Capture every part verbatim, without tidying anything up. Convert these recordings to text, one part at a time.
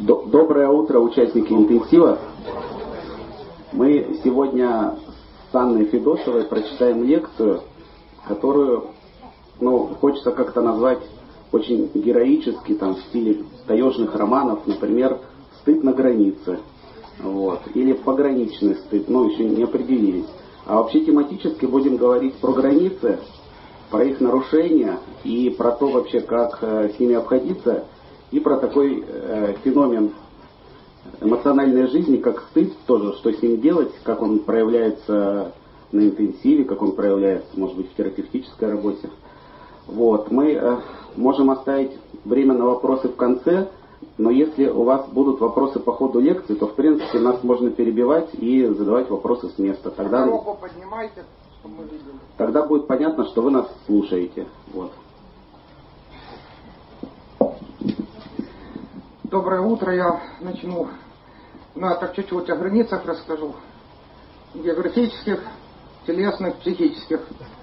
Доброе утро, участники интенсива. Мы сегодня с Анной Федосовой прочитаем лекцию, которую, ну, хочется как-то назвать очень героически, там, в стиле таежных романов, например, «Стыд на границе», вот, или «Пограничный стыд», ну, еще не определились. А вообще тематически будем говорить про границы, про их нарушения и про то вообще, как э, с ними обходиться, и про такой э, феномен эмоциональной жизни, как стыд, тоже, что с ним делать, как он проявляется на интенсиве, как он проявляется, может быть, в терапевтической работе. Вот. Мы э, можем оставить время на вопросы в конце, но если у вас будут вопросы по ходу лекции, то, в принципе, нас можно перебивать и задавать вопросы с места. Тогда, руку поднимайте, чтобы мы видели. Тогда будет понятно, что вы нас слушаете. Вот. Доброе утро, я начну, ну, я так чуть-чуть о границах расскажу. Географических, телесных, психических.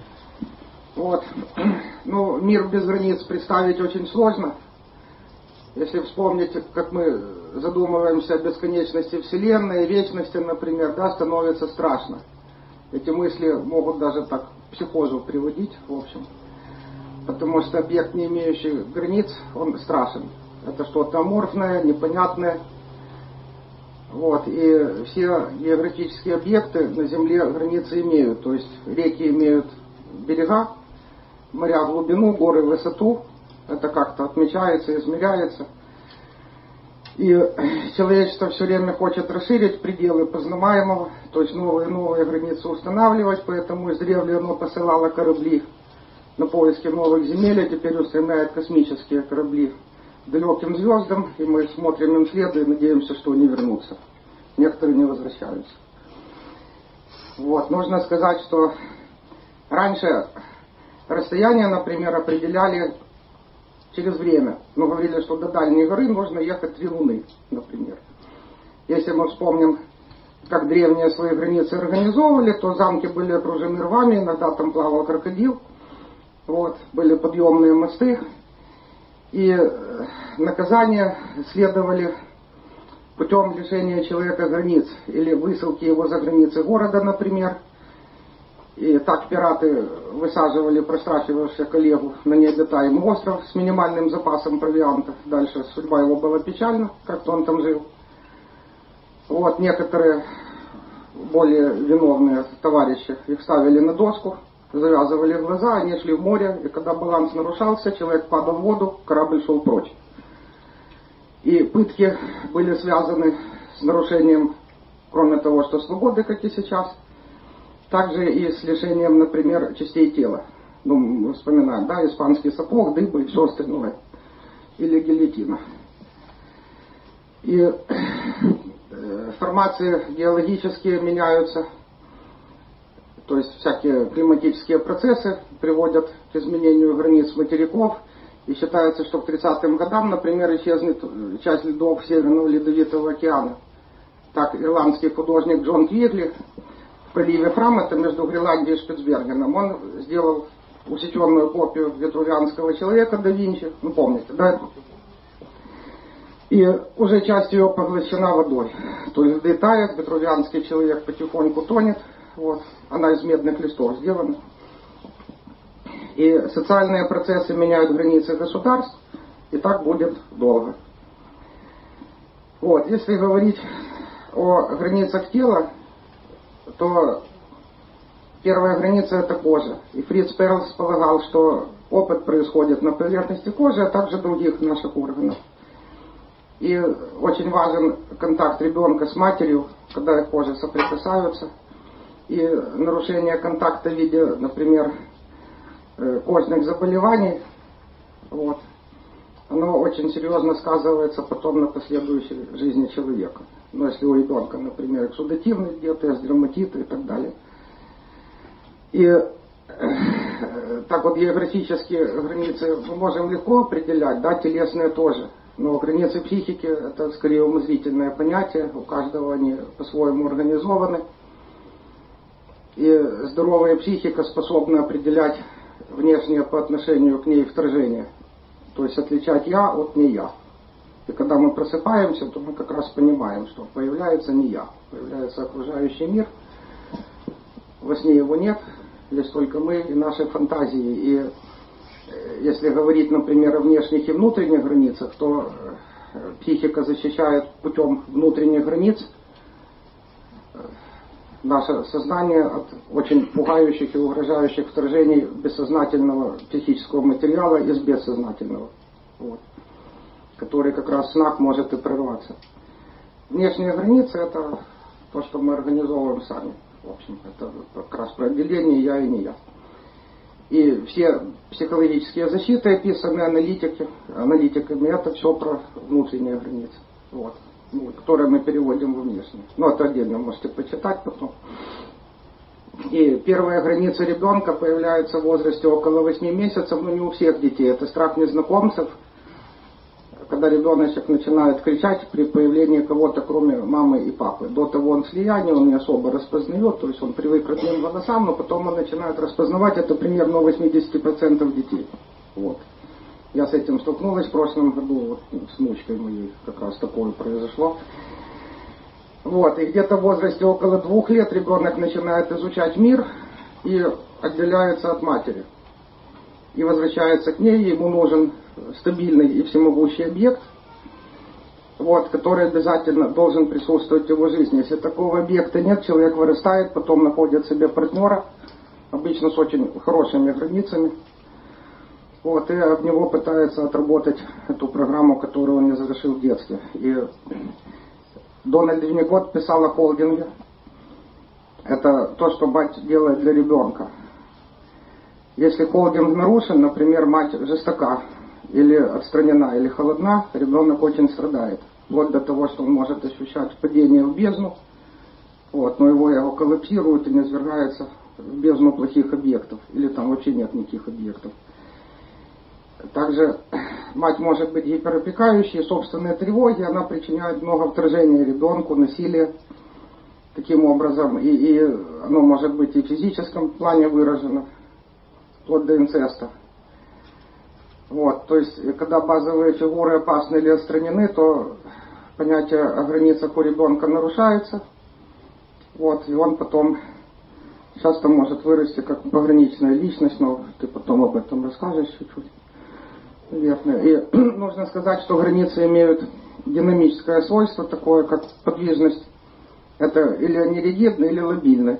Вот. Ну, мир без границ представить очень сложно. Если вспомнить, как мы задумываемся о бесконечности Вселенной, вечности, например, да, становится страшно. Эти мысли могут даже так к психозу приводить, в общем. Потому что объект, не имеющий границ, он страшен. Это что-то аморфное, непонятное. Вот. И все географические объекты на Земле границы имеют. То есть реки имеют берега, моря глубину, горы высоту. Это как-то отмечается, измеряется. И человечество все время хочет расширить пределы познаваемого, то есть новые и новые границы устанавливать, поэтому издревле оно посылало корабли на поиски новых земель, а теперь устремляет космические корабли к далеким звездам, и мы смотрим им вслед и надеемся, что они вернутся. Некоторые не возвращаются. Вот. Нужно сказать, что раньше расстояние, например, определяли через время. Мы говорили, что до дальней горы нужно ехать три луны, например. Если мы вспомним, как древние свои границы организовывали, то замки были окружены рвами, иногда там плавал крокодил, вот, были подъемные мосты, и наказания следовали путем лишения человека границ, или высылки его за границы города, например. И так пираты высаживали прострафивавшего коллегу на необитаемый остров с минимальным запасом провианта. Дальше судьба его была печальна, как-то он там жил. Вот, некоторые более виновные товарищи их ставили на доску, завязывали глаза, они шли в море, и когда баланс нарушался, человек падал в воду, корабль шел прочь. И пытки были связаны с нарушением, кроме того, что свободы, как и сейчас, также и с лишением, например, частей тела. Ну, мы вспоминаем, да, испанский сапог, дыба и все остальное. Или гильотина. И э, формации геологические меняются. То есть всякие климатические процессы приводят к изменению границ материков. И считается, что к тридцатым годам, например, исчезнет часть льдов Северного Ледовитого океана. Так ирландский художник Джон Квигли в проливе Фрам, это между Гренландией и Шпицбергеном, он сделал усеченную копию ветрувианского человека да Винчи, ну помните, да? И уже часть ее поглощена водой. То есть льды тают, ветрувианский человек потихоньку тонет, вот. Она из медных листов сделана. И социальные процессы меняют границы государств, и так будет долго. Вот, если говорить о границах тела, то первая граница — это кожа. И Фриц Перлс полагал, что опыт происходит на поверхности кожи, а также других наших органов. И очень важен контакт ребенка с матерью, когда их кожи соприкасаются. И нарушение контакта в виде, например, кожных заболеваний, вот, оно очень серьезно сказывается потом на последующей жизни человека. Ну, если у ребенка, например, эксудативный диатез, дерматиты и так далее. И э, так вот географические границы мы можем легко определять, да, телесные тоже. Но границы психики — это скорее умозрительное понятие, у каждого они по-своему организованы. И здоровая психика способна определять внешнее по отношению к ней вторжение. То есть отличать я от не я. И когда мы просыпаемся, то мы как раз понимаем, что появляется не я, появляется окружающий мир. Во сне его нет, есть только мы и наши фантазии. И если говорить, например, о внешних и внутренних границах, то психика защищает путем внутренних границ наше сознание от очень пугающих и угрожающих вторжений бессознательного психического материала из бессознательного, вот, который как раз в снах может и прорваться. Внешние границы — это то, что мы организовываем сами. В общем, это как раз про отделение «я» и «не я». И все психологические защиты, описанные аналитики, аналитиками, это все про внутренние границы, вот, ну, которые мы переводим во внешние. Ну, это отдельно можете почитать потом. И первая граница ребенка появляется в возрасте около восьми месяцев, но не у всех детей. Это страх незнакомцев, когда ребеночек начинает кричать при появлении кого-то, кроме мамы и папы. До того он слияние, он не особо распознает, то есть он привык к родным голосам, но потом он начинает распознавать, это примерно у восемьдесят процентов детей. Вот. Я с этим столкнулась в прошлом году, вот, с внучкой моей как раз такое произошло. Вот. И где-то в возрасте около двух лет ребенок начинает изучать мир и отделяется от матери. И возвращается к ней, ему нужен стабильный и всемогущий объект, вот, который обязательно должен присутствовать в его жизни. Если такого объекта нет, человек вырастает, потом находит себе партнера, обычно с очень хорошими границами, вот, и об него пытается отработать эту программу, которую он не завершил в детстве. И Дональд Винникот писал о холдинге. Это то, что мать делает для ребенка. Если холдинг нарушен, например, мать жестока, или отстранена, или холодна, ребенок очень страдает. Вплоть до того, что он может ощущать падение в бездну, вот, но его его коллапсирует и низвергается в бездну плохих объектов, или там вообще нет никаких объектов. Также мать может быть гиперопекающей, собственные тревоги, она причиняет много вторжения ребенку, насилие таким образом, и, и оно может быть и в физическом плане выражено, вплоть до инцеста. Вот, то есть, когда базовые фигуры опасны или отстранены, то понятие о границах у ребенка нарушается. Вот, и он потом часто может вырасти как пограничная личность, но ты потом об этом расскажешь чуть-чуть. Наверное. И нужно сказать, что границы имеют динамическое свойство, такое как подвижность. Это или они ригидны, или лобильны.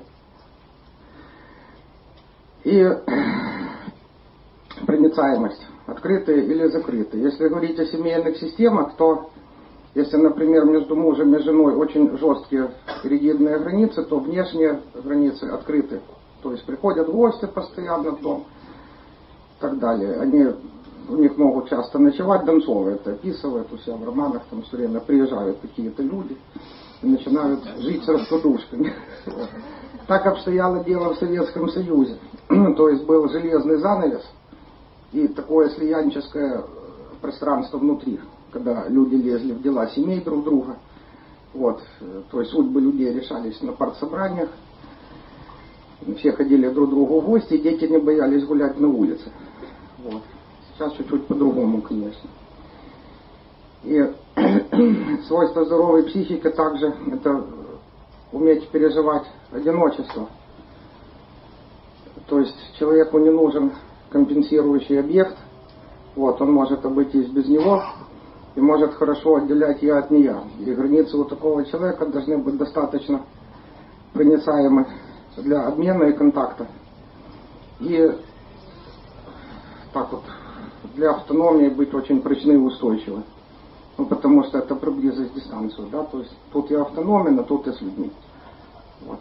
И проницаемость. Открытые или закрытые. Если говорить о семейных системах, то если, например, между мужем и женой очень жесткие ригидные границы, то внешние границы открыты. То есть приходят гости постоянно в дом и так далее. Они, у них могут часто ночевать, Донцова это описывает у себя в романах, там все время приезжают какие-то люди и начинают жить с раскладушками. Так обстояло дело в Советском Союзе. То есть был железный занавес, и такое слиянческое пространство внутри, когда люди лезли в дела семей друг друга. Вот. То есть судьбы людей решались на партсобраниях. Все ходили друг к другу в гости, и дети не боялись гулять на улице. Вот. Сейчас чуть-чуть по-другому, конечно. И свойство здоровой психики также это уметь переживать одиночество. То есть человеку не нужен компенсирующий объект, вот, он может обойтись без него и может хорошо отделять я от нея. И границы у такого человека должны быть достаточно проницаемы для обмена и контакта. И так вот, для автономии быть очень прочны и устойчивы. Ну, потому что это про близость, дистанцию, да, то есть тут я автономен, а тут я с людьми. Вот.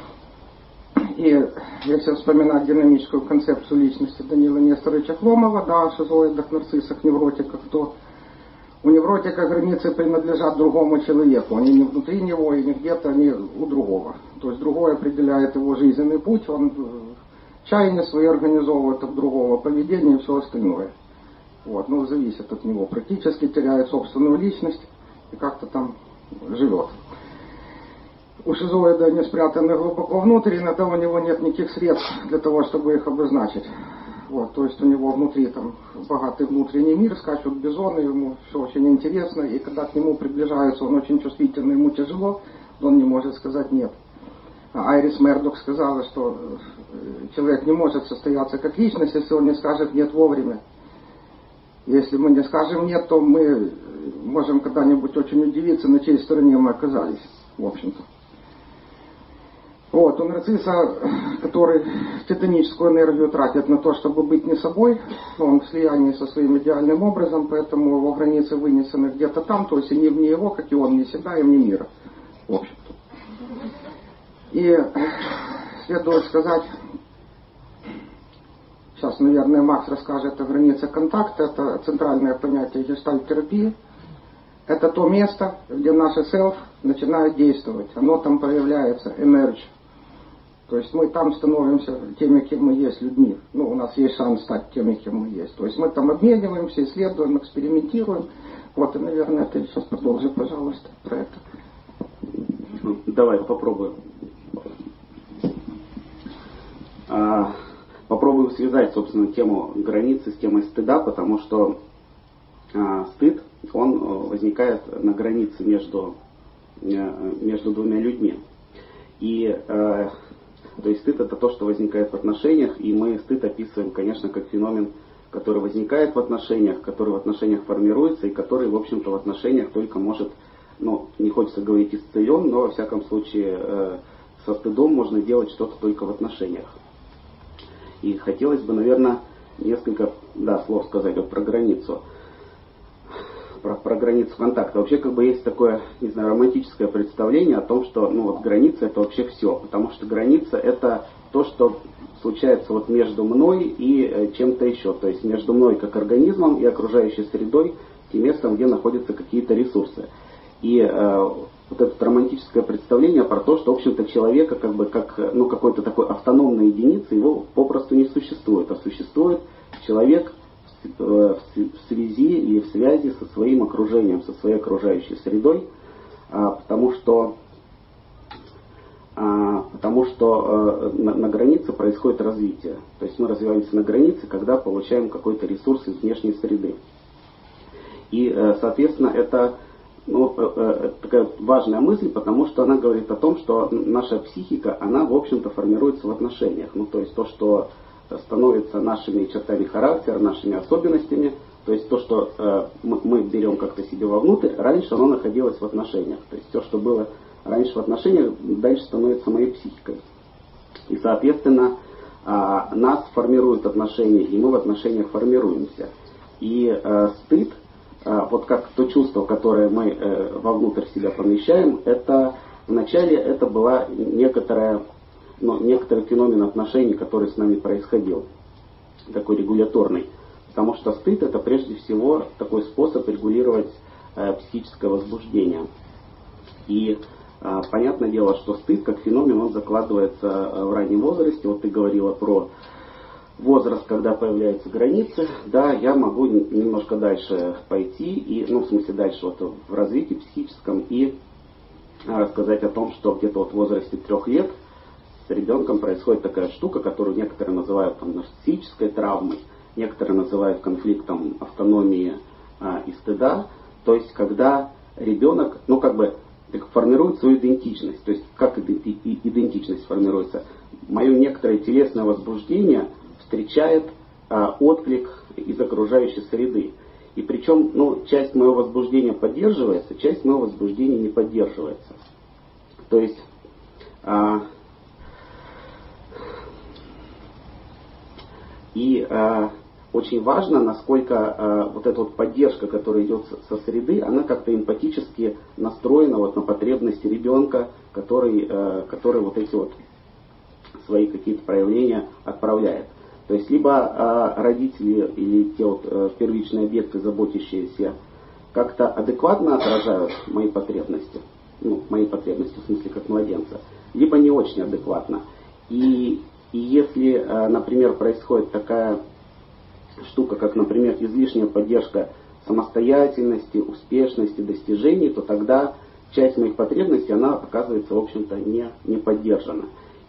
И если вспоминать динамическую концепцию личности Данила Несторовича Хломова, да, о шизоидах, нарциссах, невротиках, то у невротика границы принадлежат другому человеку. Они не внутри него и не где-то, они у другого. То есть другой определяет его жизненный путь, он чаяния свои организовывает от другого поведения и все остальное. Вот, ну, зависит от него. Практически теряет собственную личность и как-то там живет. У шизоида они спрятаны глубоко внутрь, и иногда у него нет никаких средств для того, чтобы их обозначить. Вот, то есть у него внутри там богатый внутренний мир, скачут бизоны, ему все очень интересно, и когда к нему приближаются, он очень чувствительный, ему тяжело, он не может сказать нет. Айрис Мердок сказала, что человек не может состояться как личность, если он не скажет нет вовремя. Если мы не скажем нет, то мы можем когда-нибудь очень удивиться, на чьей стороне мы оказались, в общем-то. Вот, у нарцисса, который титаническую энергию тратит на то, чтобы быть не собой, он в слиянии со своим идеальным образом, поэтому его границы вынесены где-то там, то есть они вне его, как и он, не себя и вне мира, в общем-то. И следует сказать, сейчас, наверное, Макс расскажет о границах контакта, это центральное понятие гештальт-терапии. Это то место, где наше селф начинает действовать, оно там проявляется, энергия. То есть мы там становимся теми, кем мы есть, людьми. Ну, у нас есть шанс стать теми, кем мы есть. То есть мы там обмениваемся, исследуем, экспериментируем. Вот, и, наверное, ты сейчас продолжи, пожалуйста, про это. Давай, попробуем. А, попробуем связать, собственно, тему границы с темой стыда, потому что а, стыд, он возникает на границе между, между двумя людьми. И а, то есть стыд — это то, что возникает в отношениях, и мы стыд описываем, конечно, как феномен, который возникает в отношениях, который в отношениях формируется, и который, в общем-то, в отношениях только может, ну, не хочется говорить исцелен, но, во всяком случае, э, со стыдом можно делать что-то только в отношениях. И хотелось бы, наверное, несколько, да, слов сказать вот про границу. Про, про границу контакта. Вообще, как бы есть такое, не знаю, романтическое представление о том, что, ну, вот граница — это вообще все. Потому что граница — это то, что случается вот между мной и э, чем-то еще. То есть между мной как организмом и окружающей средой, тем местом, где находятся какие-то ресурсы. И э, вот это романтическое представление про то, что, в общем-то, человека как бы как, ну, какой-то такой автономной единицы его попросту не существует. А существует человек в связи или в связи со своим окружением, со своей окружающей средой, потому что, потому что на, на границе происходит развитие. То есть мы развиваемся на границе, когда получаем какой-то ресурс из внешней среды. И, соответственно, это, ну, такая важная мысль, потому что она говорит о том, что наша психика, она, в общем-то, формируется в отношениях. Ну, то есть то, что становится нашими чертами характера, нашими особенностями. То есть то, что э, мы, мы берем как-то себе вовнутрь, раньше оно находилось в отношениях. То есть все, что было раньше в отношениях, дальше становится моей психикой. И, соответственно, э, нас формируют отношения, и мы в отношениях формируемся. И э, стыд, э, вот как то чувство, которое мы э, вовнутрь себя помещаем, это вначале это была некоторая но некоторый феномен отношений, который с нами происходил, такой регуляторный. Потому что стыд — это прежде всего такой способ регулировать э, психическое возбуждение. И э, понятное дело, что стыд как феномен, он закладывается э, в раннем возрасте. Вот ты говорила про возраст, когда появляются границы. Да, я могу немножко дальше пойти, и, ну, в смысле дальше вот в развитии психическом, и э, рассказать о том, что где-то вот в возрасте трех лет с ребенком происходит такая штука, которую некоторые называют там нарциссической травмой, некоторые называют конфликтом автономии а, и стыда. То есть когда ребенок, ну как бы формирует свою идентичность. То есть как идентичность формируется? Мое некоторое телесное возбуждение встречает а, отклик из окружающей среды. И причем, ну, часть моего возбуждения поддерживается, часть моего возбуждения не поддерживается. То есть а, И э, очень важно, насколько э, вот эта вот поддержка, которая идет со среды, она как-то эмпатически настроена вот на потребности ребенка, который, э, который вот эти вот свои какие-то проявления отправляет. То есть либо э, родители или те вот э, первичные объекты, заботящиеся, как-то адекватно отражают мои потребности, ну, мои потребности в смысле как младенца, либо не очень адекватно. И И если, например, происходит такая штука, как, например, излишняя поддержка самостоятельности, успешности, достижений, то тогда часть моих потребностей, она оказывается, в общем-то, не, не поддержана.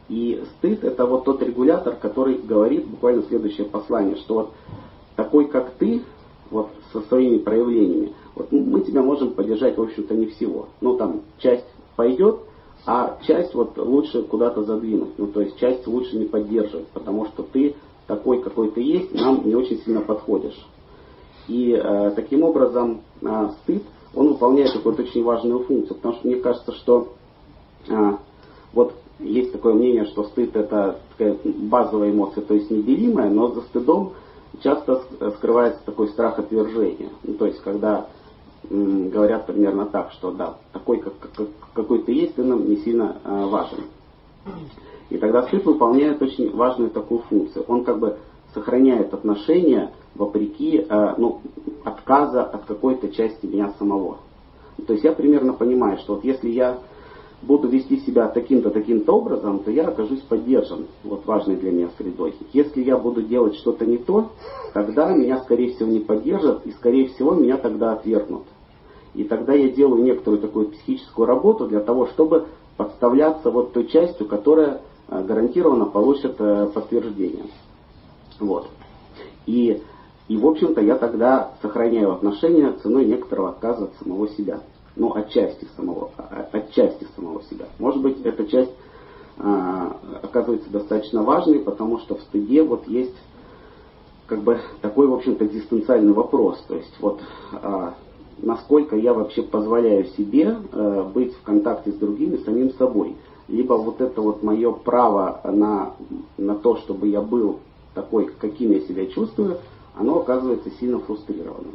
И стыд — это вот тот регулятор, который говорит буквально следующее послание, что вот такой, как ты, вот со своими проявлениями, вот мы тебя можем поддержать, в общем-то, не всего. Ну, там, часть пойдет, а часть вот лучше куда-то задвинуть. Ну, то есть часть лучше не поддерживать, потому что ты такой, какой ты есть, нам не очень сильно подходишь. И э, таким образом э, стыд, он выполняет такую вот очень важную функцию, потому что мне кажется, что э, вот есть такое мнение, что стыд — это такая базовая эмоция, то есть неделимая, но за стыдом часто скрывается такой страх отвержения. Ну, то есть когда м, говорят примерно так, что да, такой, как, как, какой ты есть, ты нам не сильно э, важен. И тогда стыд выполняет очень важную такую функцию. Он как бы сохраняет отношения вопреки э, ну, отказа от какой-то части меня самого. То есть я примерно понимаю, что вот если я буду вести себя таким-то, таким-то образом, то я окажусь поддержан вот важной для меня средой. Если я буду делать что-то не то, тогда меня, скорее всего, не поддержат, и, скорее всего, меня тогда отвергнут. И тогда я делаю некоторую такую психическую работу для того, чтобы подставляться вот той частью, которая э, гарантированно получит э, подтверждение. Вот. И, и, в общем-то, я тогда сохраняю отношения ценой некоторого отказа от самого себя. Ну, отчасти самого, отчасти самого себя. Может быть, эта часть а, оказывается достаточно важной, потому что в стыде вот есть как бы такой, в общем-то, экзистенциальный вопрос. То есть, вот а, насколько я вообще позволяю себе а, быть в контакте с другими, самим собой. Либо вот это вот мое право на, на то, чтобы я был такой, каким я себя чувствую, оно оказывается сильно фрустрированным.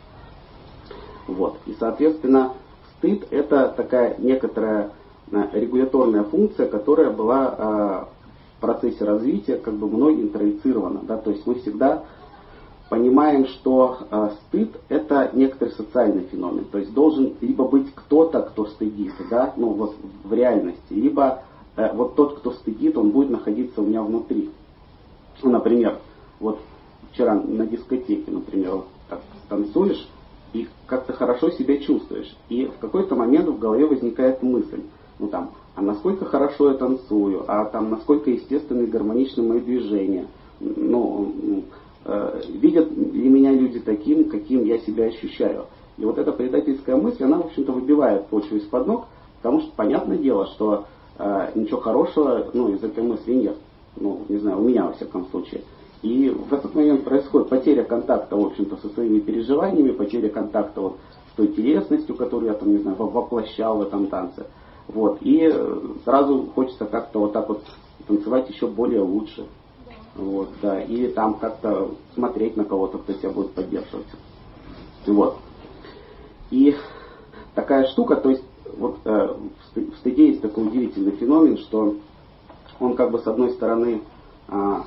Вот. И, соответственно, стыд — это такая некоторая регуляторная функция, которая была в процессе развития как бы мной интроицирована. Да? То есть мы всегда понимаем, что стыд — это некоторый социальный феномен. То есть должен либо быть кто-то, кто стыдится, да? Ну, вот в реальности, либо вот тот, кто стыдит, он будет находиться у меня внутри. Ну, например, вот вчера на дискотеке, например, вот так танцуешь, и как-то хорошо себя чувствуешь. И в какой-то момент в голове возникает мысль, ну там, а насколько хорошо я танцую, а там, насколько естественны и гармоничны мои движения. Ну, э, видят ли меня люди таким, каким я себя ощущаю. И вот эта предательская мысль, она, в общем-то, выбивает почву из-под ног, потому что, понятное дело, что э, ничего хорошего, ну, из этой мысли нет. Ну, не знаю, у меня, во всяком случае. И в этот момент происходит потеря контакта, в общем-то, со своими переживаниями, потеря контакта вот с той телесностью, которую я там, не знаю, воплощал в этом танце. Вот. И сразу хочется как-то вот так вот танцевать еще более лучше. Вот, да. Или там как-то смотреть на кого-то, кто тебя будет поддерживать. Вот. И такая штука, то есть вот э, в стыде есть такой удивительный феномен, что он как бы с одной стороны э,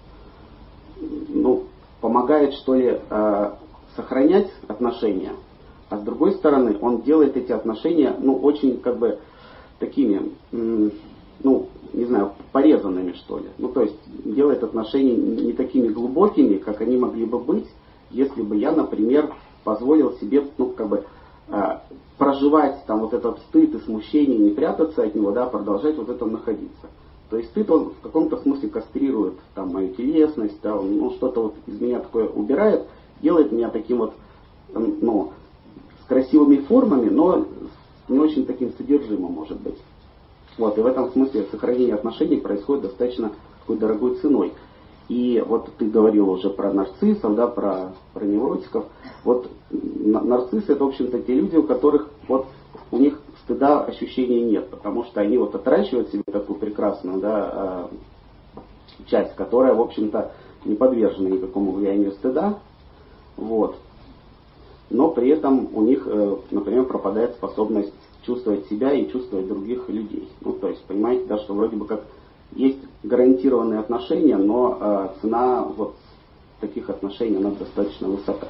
ну, помогает, что ли, э, сохранять отношения, а с другой стороны, он делает эти отношения, ну, очень, как бы, такими, м, ну, не знаю, порезанными, что ли. Ну, то есть, делает отношения не такими глубокими, как они могли бы быть, если бы я, например, позволил себе, ну, как бы, э, проживать там вот этот стыд и смущение, не прятаться от него, да, продолжать вот это находиться. То есть стыд, он в каком-то смысле кастрирует там мою телесность, да, он ну, что-то вот из меня такое убирает, делает меня таким вот, ну, с красивыми формами, но с не очень таким содержимым, может быть. Вот, и в этом смысле сохранение отношений происходит достаточно такой дорогой ценой. И вот ты говорил уже про нарциссов, да, про, про невротиков. Вот нарциссы — это, в общем-то, те люди, у которых вот у них стыда ощущения нет, потому что они вот отращивают себе такую прекрасную, да, часть, которая, в общем-то, не подвержена никакому влиянию стыда, вот. Но при этом у них, например, пропадает способность чувствовать себя и чувствовать других людей. Ну, то есть, понимаете, да, что вроде бы как есть гарантированные отношения, но э, цена вот таких отношений, она достаточно высока.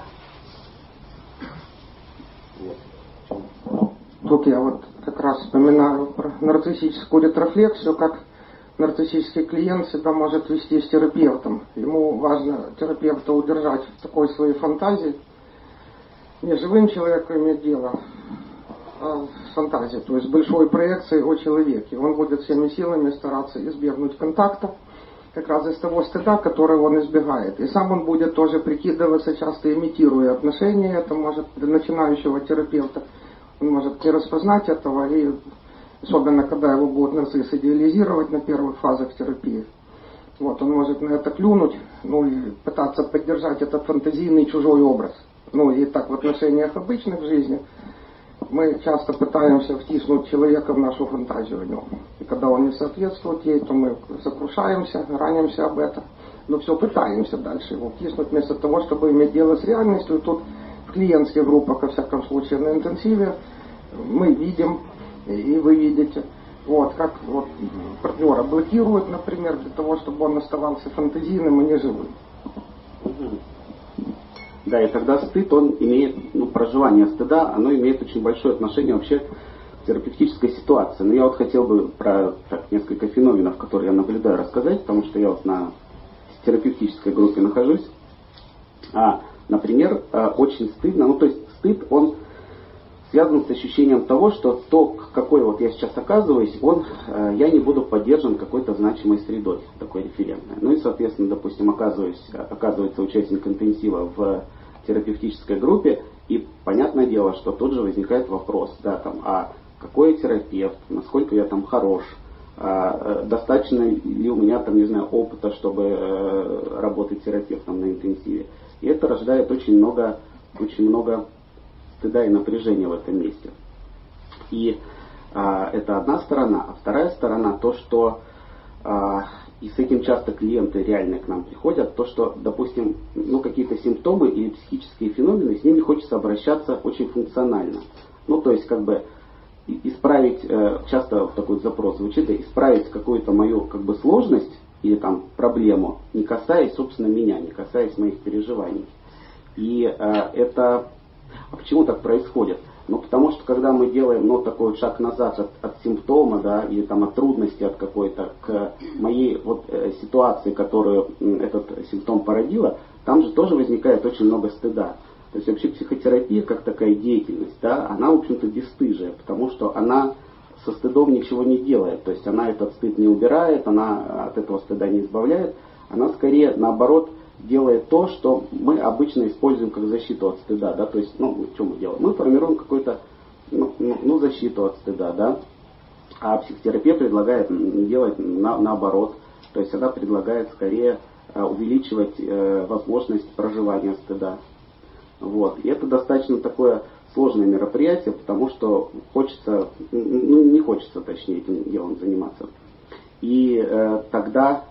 Вот. Тут я вот как раз вспоминаю про нарциссическую ретрофлексию, как нарциссический клиент себя может вести с терапевтом. Ему важно терапевта удержать в такой своей фантазии, не живым человеком иметь дело, фантазии, то есть большой проекции о человеке. Он будет всеми силами стараться избегнуть контакта, как раз из того стыда, который он избегает. И сам он будет тоже прикидываться, часто имитируя отношения. Это может для начинающего терапевта, он может не распознать этого, и особенно когда его будут нарцисс идеализировать на первых фазах терапии. Вот, он может на это клюнуть, ну и пытаться поддержать этот фантазийный чужой образ. Ну и так в отношениях обычных в жизни мы часто пытаемся втиснуть человека в нашу фантазию о нем. И когда он не соответствует ей, то мы сокрушаемся, ранимся об этом. Но все пытаемся дальше его втиснуть, вместо того, чтобы иметь дело с реальностью. И тут в клиентских группах, во всяком случае на интенсиве, мы видим, и вы видите, вот, как вот, партнера блокируют, например, для того, чтобы он оставался фантазийным и неживым. Да, и тогда стыд, он имеет, ну, проживание стыда, оно имеет очень большое отношение вообще к терапевтической ситуации. Но я вот хотел бы про так, несколько феноменов, которые я наблюдаю, рассказать, потому что я вот на терапевтической группе нахожусь. А, например, очень стыдно, ну то есть стыд, он связан с ощущением того, что то, какой вот я сейчас оказываюсь, он, я не буду поддержан какой-то значимой средой, такой референтной. Ну и, соответственно, допустим, оказываюсь, оказывается участник интенсива в терапевтической группе, и понятное дело, что тут же возникает вопрос, да, там, а какой я терапевт, насколько я там хорош, а, достаточно ли у меня там, не знаю, опыта, чтобы э, работать терапевтом на интенсиве. И это рождает очень много, очень много стыда и напряжения в этом месте. И а, это одна сторона. А вторая сторона, то, что а, и с этим часто клиенты реально к нам приходят, то, что, допустим, ну, какие-то симптомы или психические феномены, с ними хочется обращаться очень функционально. Ну, то есть, как бы, исправить, э, часто такой запрос звучит, исправить какую-то мою, как бы, сложность или там проблему, не касаясь, собственно, меня, не касаясь моих переживаний. И э, это... А почему так происходит? Ну, потому что, когда мы делаем, ну, такой вот шаг назад от, от симптома, да, или там от трудности от какой-то, к моей вот э, ситуации, которую э, этот симптом породила, там же тоже возникает очень много стыда. То есть вообще психотерапия, как такая деятельность, да, она, в общем-то, бесстыжая, потому что она со стыдом ничего не делает. То есть она этот стыд не убирает, она от этого стыда не избавляет, она скорее, наоборот, делает то, что мы обычно используем как защиту от стыда, да, то есть, ну, что мы делаем? Мы формируем какую-то, ну, ну, защиту от стыда, да, а психотерапия предлагает делать на, наоборот, то есть она предлагает скорее увеличивать э, возможность проживания стыда, вот, и это достаточно такое сложное мероприятие, потому что хочется, ну, не хочется, точнее, этим делом заниматься, и э, тогда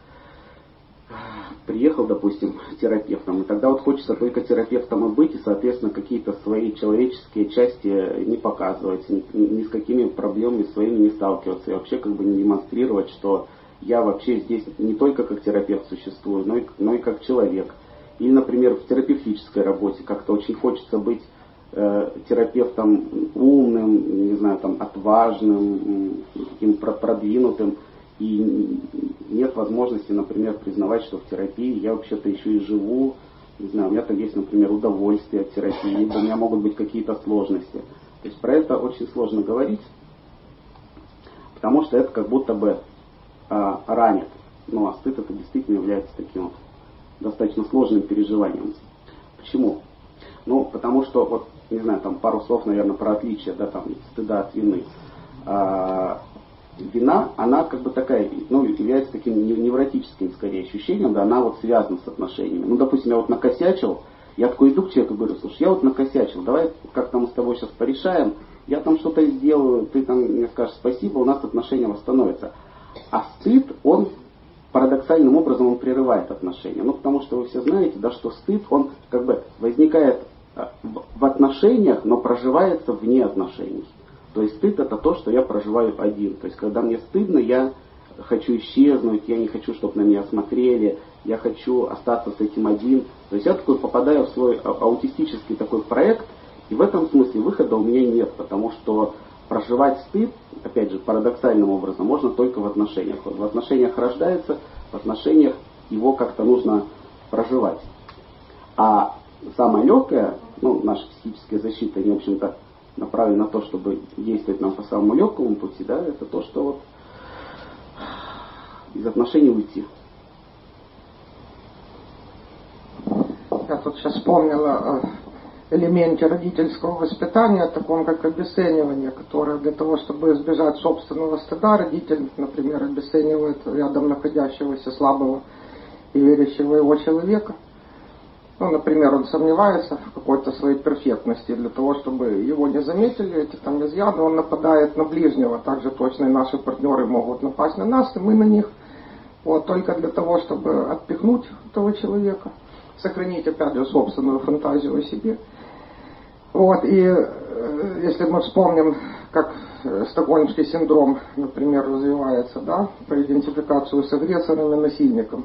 приехал, допустим, терапевтом, и тогда вот хочется только терапевтом и быть, и, соответственно, какие-то свои человеческие части не показывать, ни, ни с какими проблемами своими не сталкиваться, и вообще как бы не демонстрировать, что я вообще здесь не только как терапевт существую, но и, но и как человек. Или, например, в терапевтической работе как-то очень хочется быть э, терапевтом умным, не знаю, там, отважным, таким продвинутым, и нет возможности, например, признавать, что в терапии я вообще-то еще и живу, не знаю, у меня там есть, например, удовольствие от терапии, либо у меня могут быть какие-то сложности. То есть про это очень сложно говорить, потому что это как будто бы а, ранит. Ну, а стыд это действительно является таким вот достаточно сложным переживанием. Почему? Ну, потому что, вот, не знаю, там пару слов, наверное, про отличие, да, там, стыда от вины. А, Вина, она как бы такая, ну, является таким невротическим, скорее, ощущением, да, она вот связана с отношениями. Ну, допустим, я вот накосячил, я такой иду к человеку и говорю, слушай, я вот накосячил, давай как-то мы с тобой сейчас порешаем, я там что-то сделаю, ты там мне скажешь спасибо, у нас отношения восстановятся. А стыд, он парадоксальным образом он прерывает отношения. Ну, потому что вы все знаете, да, что стыд, он как бы возникает в отношениях, но проживается вне отношений. То есть стыд это то, что я проживаю один. То есть когда мне стыдно, я хочу исчезнуть, я не хочу, чтобы на меня смотрели, я хочу остаться с этим один. То есть я такой попадаю в свой аутистический такой проект, и в этом смысле выхода у меня нет, потому что проживать стыд, опять же, парадоксальным образом, можно только в отношениях. В отношениях рождается, в отношениях его как-то нужно проживать. А самое легкое, ну, наша психическая защита, они, в общем-то, направлен на то, чтобы действовать нам по самому легкому пути, да, это то, что вот из отношений уйти. Я тут сейчас вспомнила о элементе родительского воспитания, таком как обесценивание, которое для того, чтобы избежать собственного стыда, родитель, например, обесценивает рядом находящегося слабого и верящего его человека. Ну, например, он сомневается в какой-то своей перфектности, для того, чтобы его не заметили, эти там изъяны, он нападает на ближнего. Также точно и наши партнеры могут напасть на нас, и мы на них. Вот, только для того, чтобы отпихнуть этого человека, сохранить, опять же, собственную фантазию о себе. Вот, и э, если мы вспомним, как стокгольмский синдром, например, развивается, да, по идентификацию с агрессором и насильником.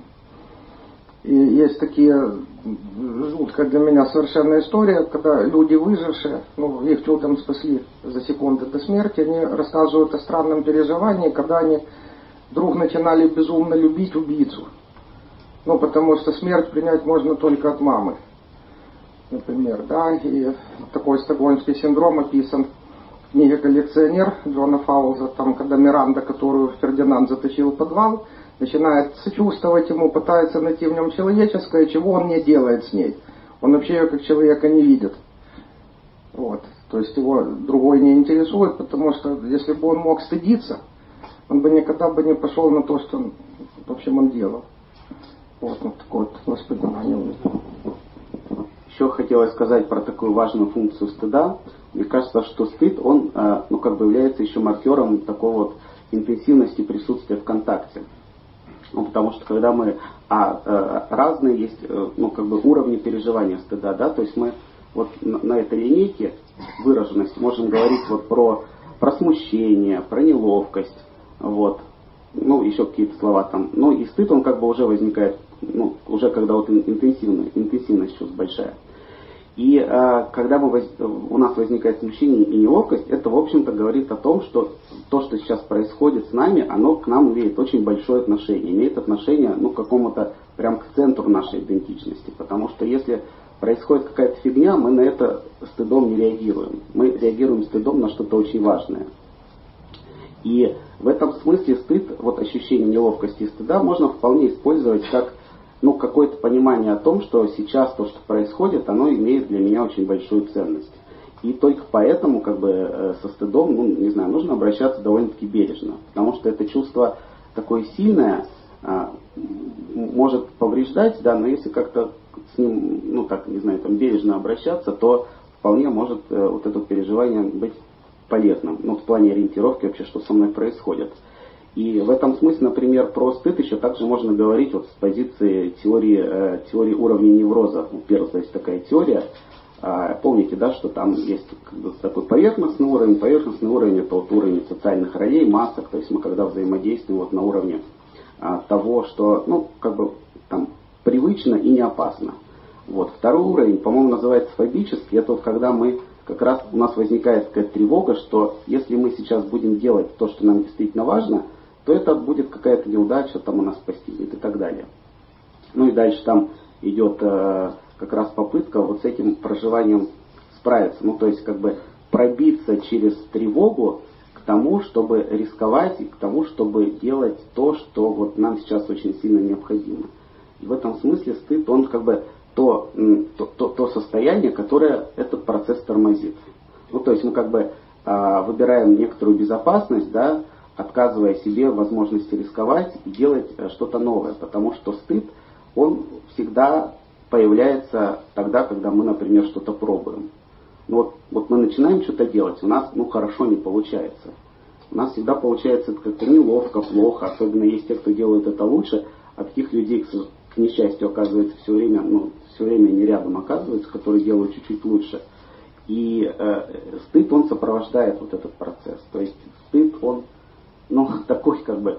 И есть такие жуткая для меня совершенно история, когда люди, выжившие, ну, их чудом спасли за секунды до смерти, они рассказывают о странном переживании, когда они вдруг начинали безумно любить убийцу. Ну, потому что смерть принять можно только от мамы, например, да, и такой стокгольмский синдром описан в книге «Коллекционер» Джона Фаулза, там, когда Миранда, которую Фердинанд затащил в подвал, начинает сочувствовать ему, пытается найти в нем человеческое, чего он не делает с ней. Он вообще ее как человека не видит. Вот. То есть его другой не интересует, потому что если бы он мог стыдиться, он бы никогда бы не пошел на то, что он, в общем, он делал. Вот, вот такое вот воспоминание. Еще хотелось сказать про такую важную функцию стыда. Мне кажется, что стыд, он, ну, как бы является еще маркером такой вот интенсивности присутствия в контакте. Ну, потому что когда мы, а, э, разные есть, э, ну, как бы уровни переживания стыда, да, то есть мы вот на, на этой линейке выраженности можем говорить вот про, про смущение, про неловкость, вот, ну, еще какие-то слова там, ну, и стыд, он как бы уже возникает, ну, уже когда вот интенсивная, интенсивность чувств большая. И э, когда мы воз... у нас возникает смущение и неловкость, это, в общем-то, говорит о том, что то, что сейчас происходит с нами, оно к нам имеет очень большое отношение. Имеет отношение, ну, к какому-то, прям к центру нашей идентичности. Потому что если происходит какая-то фигня, мы на это стыдом не реагируем. Мы реагируем стыдом на что-то очень важное. И в этом смысле стыд, вот ощущение неловкости и стыда, можно вполне использовать как, ну, какое-то понимание о том, что сейчас то, что происходит, оно имеет для меня очень большую ценность. И только поэтому, как бы, со стыдом, ну, не знаю, нужно обращаться довольно-таки бережно. Потому что это чувство такое сильное, а, может повреждать, да, но если как-то с ним, ну, так, не знаю, там, бережно обращаться, то вполне может э, вот это переживание быть полезным. Ну, в плане ориентировки вообще, что со мной происходит. И в этом смысле, например, про стыд еще также можно говорить вот с позиции теории, э, теории уровня невроза. Ну, первая есть такая теория. А, помните, да, что там есть как бы такой поверхностный уровень. Поверхностный уровень — это вот уровень социальных ролей, масок. То есть мы когда взаимодействуем вот на уровне а, того, что, ну, как бы там привычно и не опасно. Вот. Второй уровень, по-моему, называется фобический. Это вот когда мы как раз у нас возникает такая тревога, что если мы сейчас будем делать то, что нам действительно важно, то это будет какая-то неудача, там у нас постигнет и так далее. Ну и дальше там идет э, как раз попытка вот с этим проживанием справиться. Ну, то есть как бы пробиться через тревогу к тому, чтобы рисковать, и к тому, чтобы делать то, что вот нам сейчас очень сильно необходимо. И в этом смысле стыд, он как бы то, то, то, то состояние, которое этот процесс тормозит. Ну, то есть мы как бы э, выбираем некоторую безопасность, да, отказывая себе в возможности рисковать и делать что-то новое. Потому что стыд, он всегда появляется тогда, когда мы, например, что-то пробуем. Ну, вот, вот мы начинаем что-то делать, у нас, ну, хорошо не получается. У нас всегда получается как-то неловко, плохо, особенно есть те, кто делает это лучше, а таких людей, к несчастью, оказывается все время, ну, все время не рядом оказываются, которые делают чуть-чуть лучше. И э, стыд, он сопровождает вот этот процесс. То есть стыд, он, ну, такой как бы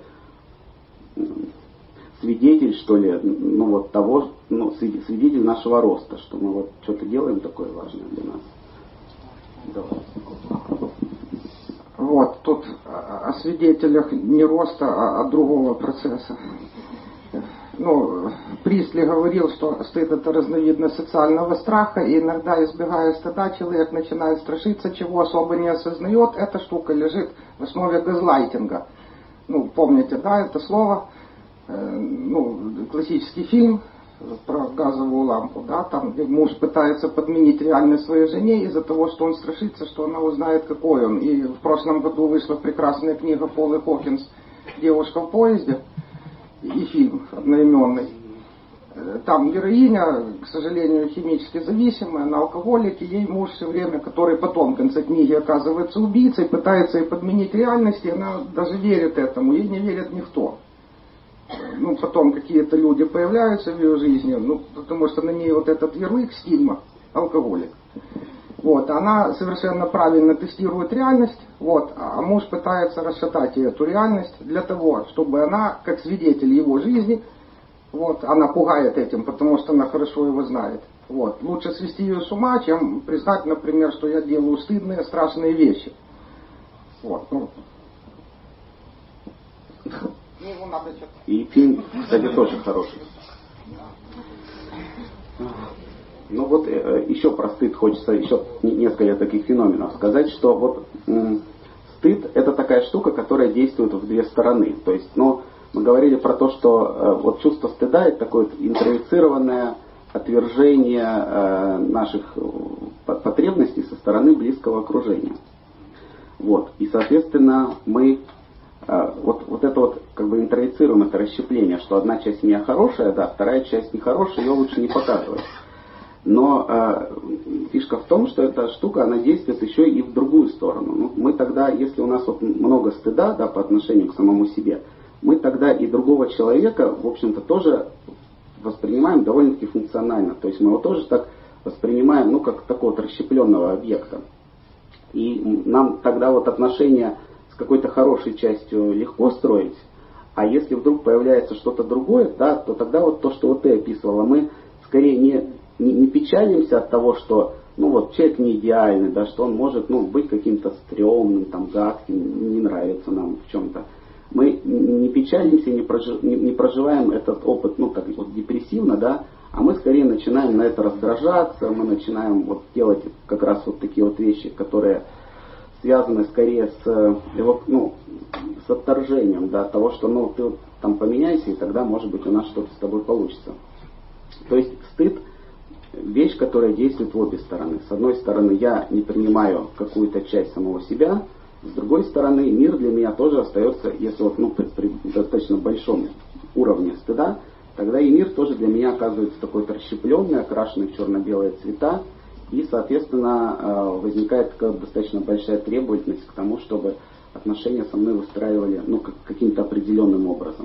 свидетель, что ли, ну, вот того, ну, свидетель нашего роста, что мы вот что-то делаем такое важное для нас. Давай. Вот, тут о свидетелях не роста, а, а другого процесса. ну, Присли говорил, что стыд — это разновидность социального страха, и иногда, избегая стыда, человек начинает страшиться, чего особо не осознает. Эта штука лежит в основе газлайтинга. Ну, помните, да, это слово, э, ну, классический фильм про газовую лампу, да, там, где муж пытается подменить реальность своей жене из-за того, что он страшится, что она узнает, какой он. И в прошлом году вышла прекрасная книга Полы Хокинс «Девушка в поезде», и фильм одноименный. Там героиня, к сожалению, химически зависимая, она алкоголик, и ей муж все время, который потом в конце книги оказывается убийцей, пытается ей подменить реальность, и она даже верит этому, ей не верит никто. Ну, потом какие-то люди появляются в ее жизни, ну, потому что на ней вот этот ярлык стигма, алкоголик. Вот, она совершенно правильно тестирует реальность, вот, а муж пытается расшатать эту реальность для того, чтобы она, как свидетель его жизни, вот, она пугает этим, потому что она хорошо его знает. Вот, лучше свести ее с ума, чем признать, например, что я делаю стыдные, страшные вещи. Вот, ну. И фильм, кстати, тоже хороший. Ну вот э, еще про стыд хочется еще несколько таких феноменов сказать, что вот м, стыд — это такая штука, которая действует в две стороны. То есть, ну, мы говорили про то, что э, вот чувство стыда — это такое вот интроицированное отвержение э, наших потребностей со стороны близкого окружения. Вот. И, соответственно, мы э, вот, вот это вот как бы интроицируем это расщепление, что одна часть меня хорошая, да, вторая часть нехорошая, ее лучше не показывать. Но э, фишка в том, что эта штука, она действует еще и в другую сторону. Ну, мы тогда, если у нас вот много стыда, да, по отношению к самому себе, мы тогда и другого человека, в общем-то, тоже воспринимаем довольно-таки функционально. То есть мы его тоже так воспринимаем, ну, как такого вот расщепленного объекта. И нам тогда вот отношения с какой-то хорошей частью легко строить, а если вдруг появляется что-то другое, да, то тогда вот то, что вот ты описывала, мы скорее не... Не, не печалимся от того, что ну вот человек не идеальный, да, что он может ну, быть каким-то стрёмным, там, гадким, не нравится нам в чем-то. Мы не печалимся, не, прожив, не, не проживаем этот опыт ну, так, вот, депрессивно, да, а мы скорее начинаем на это раздражаться, мы начинаем вот, делать как раз вот такие вот вещи, которые связаны скорее с, ну, с отторжением да, того, что ну, ты вот, там поменяйся, и тогда, может быть, у нас что-то с тобой получится. То есть стыд — вещь, которая действует в обе стороны. С одной стороны, я не принимаю какую-то часть самого себя, с другой стороны, мир для меня тоже остается, если вот, ну, при, при достаточно большом уровне стыда, тогда и мир тоже для меня оказывается такой расщепленный, окрашенный в черно-белые цвета, и, соответственно, возникает такая достаточно большая требовательность к тому, чтобы отношения со мной выстраивали ну, как, каким-то определенным образом.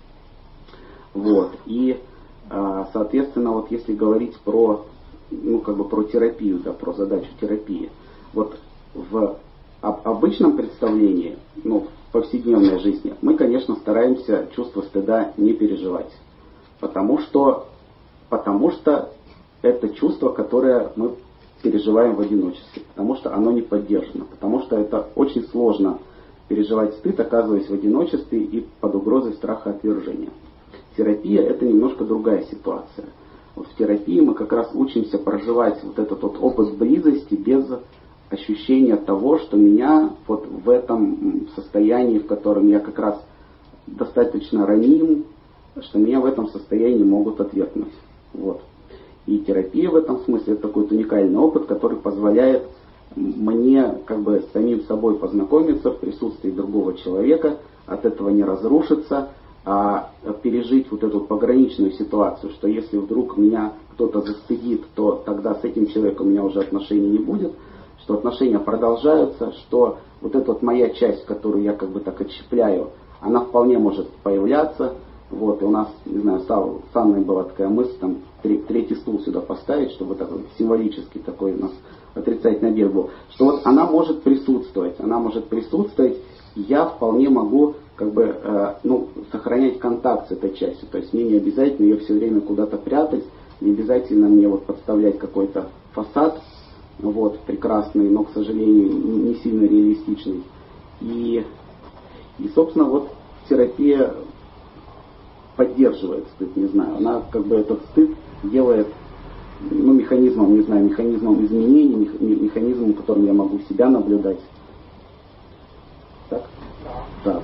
Вот. И соответственно, вот если говорить про, ну, как бы про терапию, да, про задачу терапии, вот в об, обычном представлении, ну, в повседневной жизни, мы, конечно, стараемся чувство стыда не переживать, потому что, потому что это чувство, которое мы переживаем в одиночестве, потому что оно не поддержано, потому что это очень сложно переживать стыд, оказываясь в одиночестве и под угрозой страха отвержения. Терапия — это немножко другая ситуация. Вот в терапии мы как раз учимся проживать вот этот вот опыт близости без ощущения того, что меня вот в этом состоянии, в котором я как раз достаточно раним, что меня в этом состоянии могут отвергнуть. Вот. И терапия в этом смысле — это такой вот уникальный опыт, который позволяет мне как бы с самим собой познакомиться в присутствии другого человека, от этого не разрушиться, а пережить вот эту пограничную ситуацию, что если вдруг меня кто-то застыдит, то тогда с этим человеком у меня уже отношений не будет, что отношения продолжаются, что вот эта вот моя часть, которую я как бы так отщепляю, она вполне может появляться. Вот, и у нас, не знаю, с Анной была такая мысль, там, третий стул сюда поставить, чтобы такой символический такой у нас отрицательный объект был, что вот она может присутствовать, она может присутствовать, и я вполне могу как бы, э, ну, сохранять контакт с этой частью. То есть мне не обязательно ее все время куда-то прятать, не обязательно мне вот подставлять какой-то фасад, вот, прекрасный, но, к сожалению, не сильно реалистичный. И, и собственно, вот терапия поддерживает стыд, не знаю. Она как бы этот стыд делает ну, механизмом, не знаю, механизмом изменений, механизмом, которым я могу себя наблюдать. Так? Так.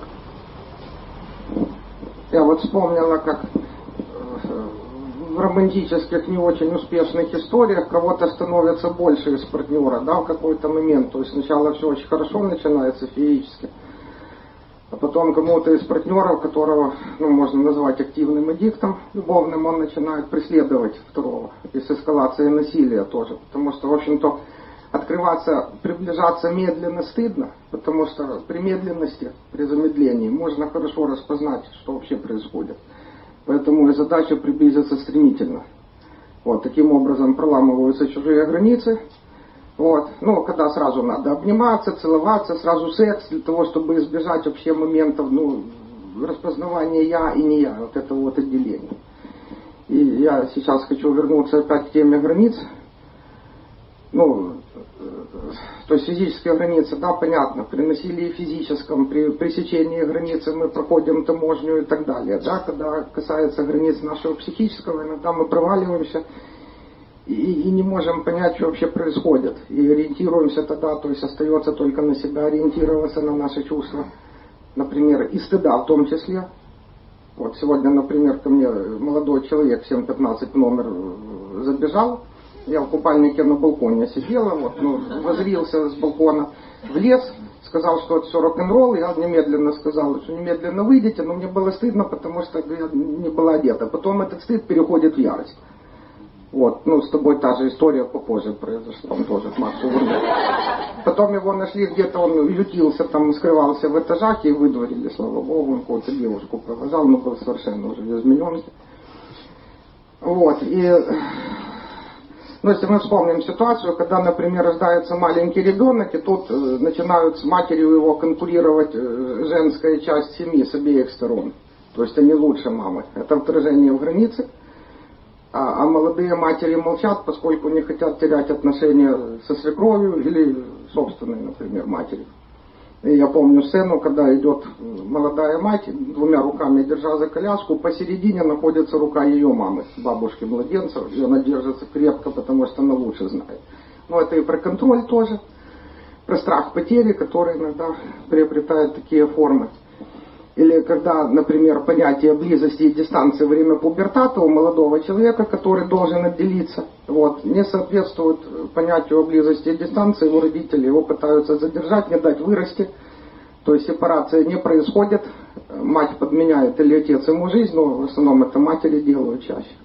Я вот вспомнила, как в романтических не очень успешных историях кого-то становится больше из партнера, да, в какой-то момент. То есть сначала все очень хорошо начинается феерически, а потом кому-то из партнеров, которого, ну, можно назвать активным аддиктом любовным, он начинает преследовать второго. И с эскалацией насилия тоже. Потому что, в общем-то, открываться, приближаться медленно стыдно, потому что при медленности, при замедлении можно хорошо распознать, что вообще происходит. Поэтому и задача приблизиться стремительно. Вот, таким образом проламываются чужие границы. Вот. Ну, когда сразу надо обниматься, целоваться, сразу секс, для того, чтобы избежать вообще моментов, ну, распознавания я и не я, вот это вот отделение. И я сейчас хочу вернуться опять к теме границ. Ну, то есть физические границы, да, понятно, при насилии физическом, при пресечении границы мы проходим таможню и так далее, да, когда касается границ нашего психического, иногда мы проваливаемся и, и не можем понять, что вообще происходит, и ориентируемся тогда, то есть остается только на себя ориентироваться, на наши чувства, например, и стыда в том числе. Вот сегодня, например, ко мне молодой человек в семь пятнадцать номер забежал. Я в купальнике на балконе сидела, вот, ну, воззрился с балкона в лес, сказал, что это все рок-н-ролл, я немедленно сказал, что немедленно выйдите, но мне было стыдно, потому что я не была одета. Потом этот стыд переходит в ярость. Вот, ну, с тобой та же история попозже произошла, он тоже к Максу вернул. Потом его нашли где-то, он ютился, там, скрывался в этажах и выдворили, слава богу, он какую-то девушку провожал, но был совершенно уже измененный. Вот, и... Ну, если мы вспомним ситуацию, когда, например, рождается маленький ребенок, и тут э, начинают с матерью его конкурировать э, женская часть семьи с обеих сторон. То есть они лучше мамы. Это вторжение в границы. А, а молодые матери молчат, поскольку не хотят терять отношения со свекровью или собственной, например, матерью. И я помню сцену, когда идет молодая мать, двумя руками держа за коляску, посередине находится рука ее мамы, бабушки младенца, и она держится крепко, потому что она лучше знает. Но это и про контроль тоже, про страх потери, который иногда приобретает такие формы. Или когда, например, понятие близости и дистанции во время пубертата у молодого человека, который должен отделиться, вот, не соответствует понятию близости и дистанции, его родители его пытаются задержать, не дать вырасти. То есть сепарация не происходит, мать подменяет или отец ему жизнь, но в основном это матери делают чаще.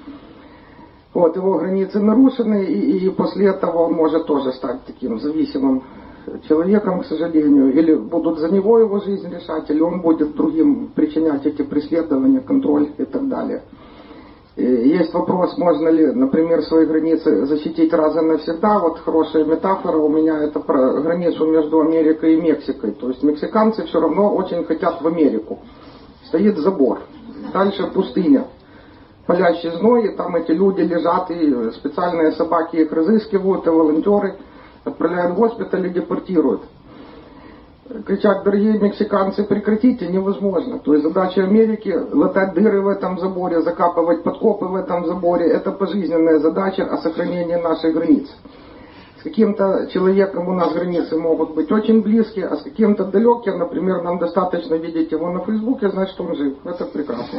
Вот, его границы нарушены, и, и после этого он может тоже стать таким зависимым человеком, к сожалению, или будут за него его жизнь решать, или он будет другим причинять эти преследования, контроль и так далее. И есть вопрос, можно ли, например, свои границы защитить раз и навсегда. Вот хорошая метафора у меня, это про границу между Америкой и Мексикой. То есть мексиканцы все равно очень хотят в Америку. Стоит забор, дальше пустыня, палящий зной, и там эти люди лежат, и специальные собаки их разыскивают, и волонтеры отправляют в госпиталь и депортируют. Кричат, дорогие мексиканцы, прекратите, невозможно. То есть задача Америки латать дыры в этом заборе, закапывать подкопы в этом заборе. Это пожизненная задача о сохранении наших границ. С каким-то человеком у нас границы могут быть очень близкие, а с каким-то далеким, например, нам достаточно видеть его на Фейсбуке, значит, он жив. Это прекрасно.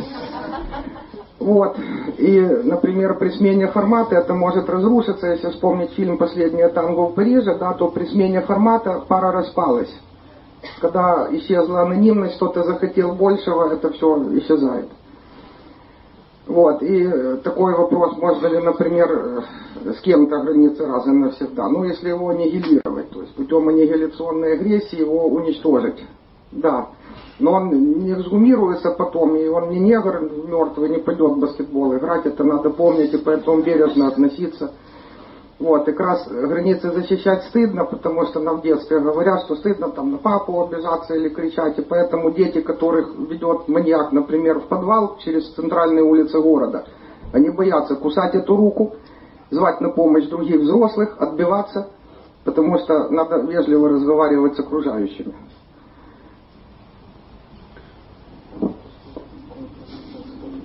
Вот. И, например, при смене формата это может разрушиться. Если вспомнить фильм «Последнее танго в Париже», да, то при смене формата пара распалась. Когда исчезла анонимность, кто-то захотел большего, это все исчезает. Вот. И такой вопрос, можно ли, например, с кем-то границы раз и навсегда. Ну, если его аннигилировать, то есть путем аннигиляционной агрессии его уничтожить. Да. Но он не эксгумируется потом, и он не негр мертвый, не пойдет в баскетбол играть, это надо помнить, и поэтому бережно относиться. Вот, и как раз границы защищать стыдно, потому что нам в детстве говорят, что стыдно там на папу обижаться или кричать, и поэтому дети, которых ведет маньяк, например, в подвал через центральные улицы города, они боятся кусать эту руку, звать на помощь других взрослых, отбиваться, потому что надо вежливо разговаривать с окружающими.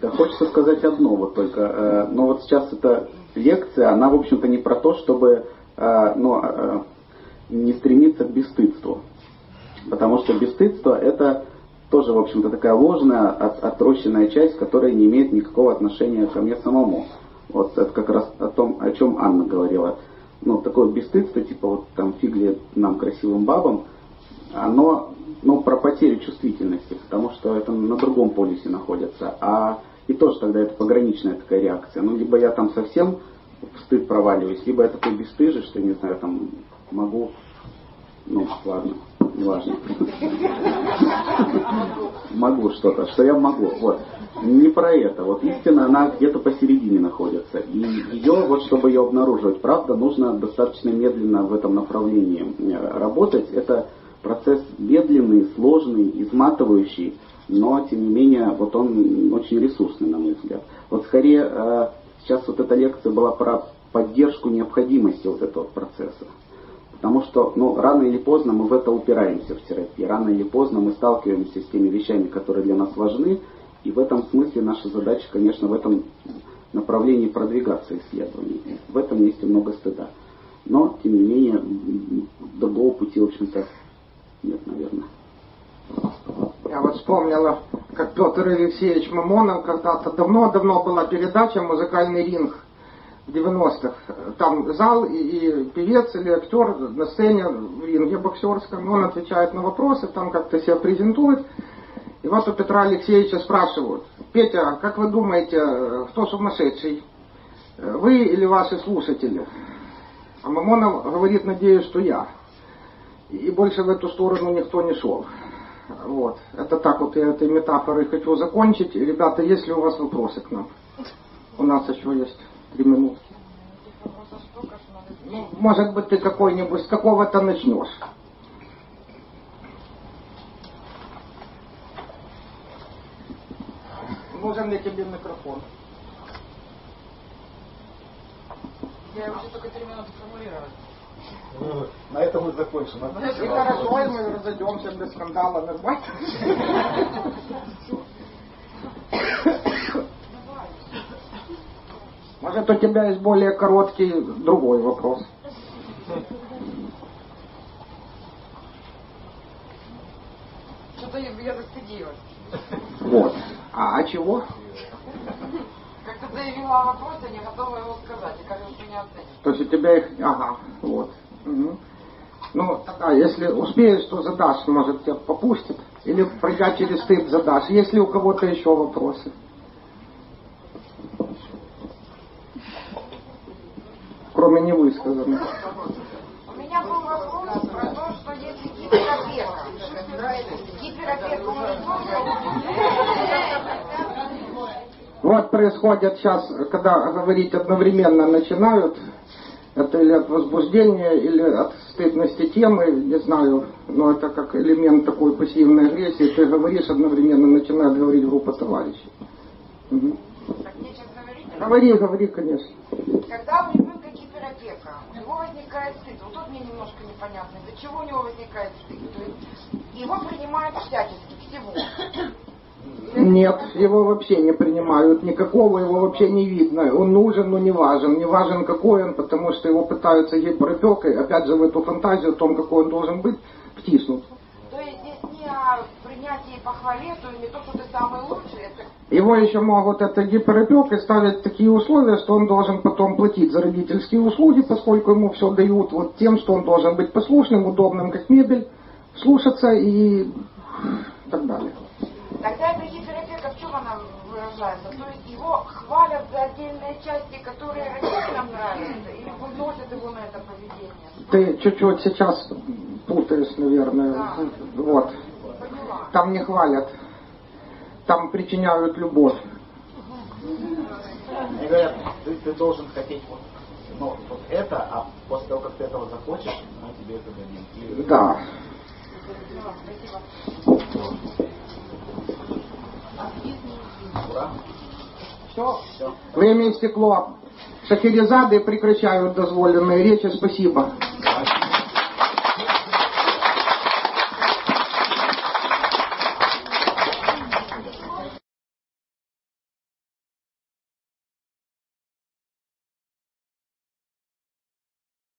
Да, хочется сказать одно вот только. Э, но вот сейчас эта лекция, она, в общем-то, не про то, чтобы э, ну, э, не стремиться к бесстыдству. Потому что бесстыдство это тоже, в общем-то, такая ложная, от, отрощенная часть, которая не имеет никакого отношения ко мне самому. Вот это как раз о том, о чем Анна говорила. Ну, такое бесстыдство, типа вот там фигли нам красивым бабам, оно, ну, про потерю чувствительности, потому что это на другом полюсе находится. А и тоже тогда это пограничная такая реакция. Ну, либо я там совсем в стыд проваливаюсь, либо я такой бесстыжий, что, не знаю, там могу, ну, ладно, неважно. Могу что-то, что я могу. Вот. Не про это. Вот истина, она где-то посередине находится. И ее, вот чтобы ее обнаруживать, правда, нужно достаточно медленно в этом направлении работать. Это процесс медленный, сложный, изматывающий, но, тем не менее, вот он очень ресурсный, на мой взгляд. Вот скорее, сейчас вот эта лекция была про поддержку необходимости вот этого процесса. Потому что, ну, рано или поздно мы в это упираемся в терапии. Рано или поздно мы сталкиваемся с теми вещами, которые для нас важны. И в этом смысле наша задача, конечно, в этом направлении продвигаться исследований. В этом есть и много стыда. Но, тем не менее, другого пути, в общем-то, нет, наверное. Я вот вспомнила, как Петр Алексеевич Мамонов когда-то давно-давно была передача «Музыкальный ринг» в девяностых. Там зал и, и певец или актер на сцене в ринге боксерском. Он отвечает на вопросы, там как-то себя презентует. И вот у Петра Алексеевича спрашивают: Петя, как вы думаете, кто сумасшедший? Вы или ваши слушатели? А Мамонов говорит: надеюсь, что я. И больше в эту сторону никто не шел. Вот. Это так вот я этой метафорой хочу закончить. Ребята, есть ли у вас вопросы к нам? У нас еще есть три минутки. Ну, может быть, ты какой-нибудь с какого-то начнешь. Нужен ли тебе микрофон? Я уже только три минуты формулировать. Ну, на этом мы закончим. И хорошо, и мы разойдемся без скандала, нормально. Может, у тебя есть более короткий другой вопрос? Что-то я застыдилась. Вот. А, а чего? Как-то заявила вопрос, я не готова его сказать. И кажется, что не оценишь. То есть у тебя их... Ага, вот. Угу. Ну, тогда, если успеешь, то задашь, может, тебя попустят. Или, пройдя через стыд, задашь. Есть ли у кого-то еще вопросы? Кроме невысказанных. У меня был вопрос про то, что если гиперопека, гиперопека Вот происходит сейчас, когда говорить одновременно начинают, это или от возбуждения, или от стыдности темы, не знаю, но это как элемент такой пассивной агрессии. Ты говоришь, одновременно начинает говорить группа товарищей. Угу. Так мне сейчас говорить? Говори, говори, конечно. Когда у ребенка гиперопека, у него возникает стыд. Вот тут мне немножко непонятно, из-за чего у него возникает стыд. То есть его принимают всячески, всего. Нет, его вообще не принимают, никакого его вообще не видно. Он нужен, но не важен. Не важен, какой он, потому что его пытаются гиперопекой, опять же, в эту фантазию о том, какой он должен быть, втиснут. То есть здесь не о принятии и похвале, то есть не то, что ты самый лучший, это... Его еще могут это гиперопекой ставить такие условия, что он должен потом платить за родительские услуги, поскольку ему все дают вот тем, что он должен быть послушным, удобным, как мебель, слушаться и так далее. Тогда эта гиперопека, в чем она выражается? То есть его хвалят за отдельные части, которые родителям нравятся, или выносят его на это поведение? Ты чуть-чуть сейчас путаешь, наверное. Да. Вот. Поняла. Там не хвалят. Там причиняют любовь. Мне говорят, ты, ты должен хотеть вот, ну, вот это, а после того, как ты этого захочешь, мы тебе это дадим. И... Да. Ура. Все. Все. Время истекло. Шахерезады прекращают дозволенные речи. Спасибо.